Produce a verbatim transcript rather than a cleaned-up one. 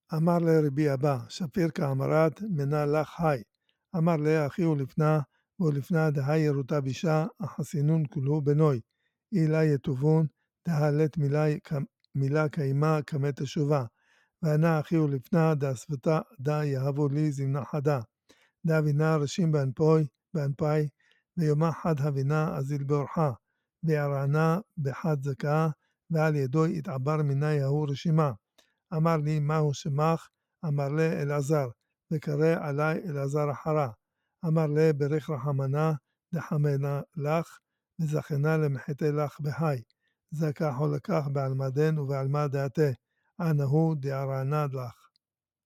אמר לרבי אבא, שפיר כאמרת, מנה לך היי. אמר לה אחי ולפנה, ולפנה דהי ירוטה בישה, החסינון כולו בנוי. אילה יטובון, דהלת מילה קיימה כמת תשובה. וענה אחי ולפנה, דאספתה דה יהבו לי זמנה חדה. דה אבינה ראשים באנפוי, באנפי, ויומה חד הבינה אזיל באורחה. ויערענה בחד זכה, ועל ידו יתעבר מינה יהו רשימה. אמר לי, מהו שמך? אמר לה, אלעזר, וקרא עלי אלעזר אחרה. אמר לה, ברך רחמנה, דחמנה לך, וזכנה למחתה לך בהי. זכה חולקך בעלמא דין ובעלמא דעתה. אנא הוא דערענד לך.